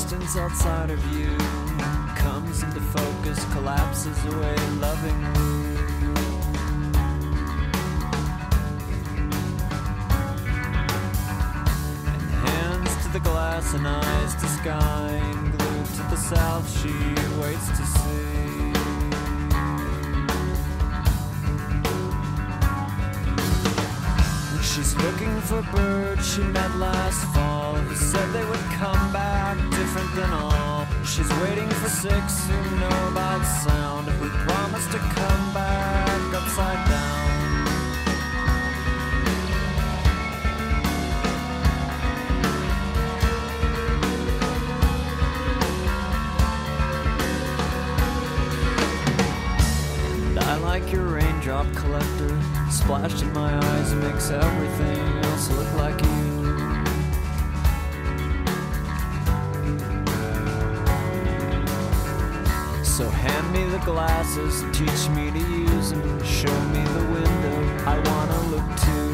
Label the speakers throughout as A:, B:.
A: distance outside of you comes into focus, collapses away lovingly. And hands to the glass and eyes to sky, and glued to the south she waits to see. She's looking for birds she met last fall, who said they would come back different than all. She's waiting for six who know about sound, who promise to come back upside down. And I like your raindrop collector, splashed in my eyes makes everything else look like you. So hand me the glasses, teach me to use them, show me the window I wanna look to.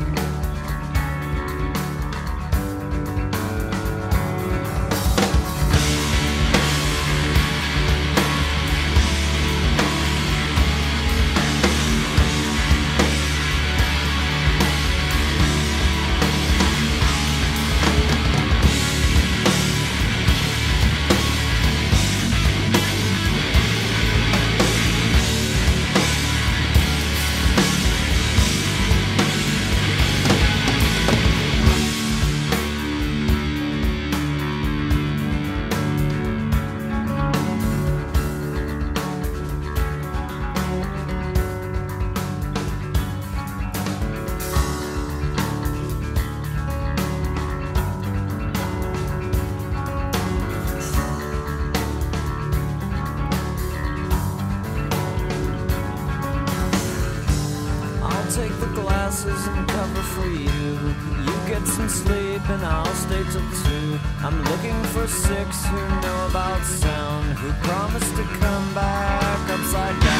A: Take the glasses and cover for you. You get some sleep and I'll stay till 2. I'm looking for six who know about sound, who promise to come back upside down.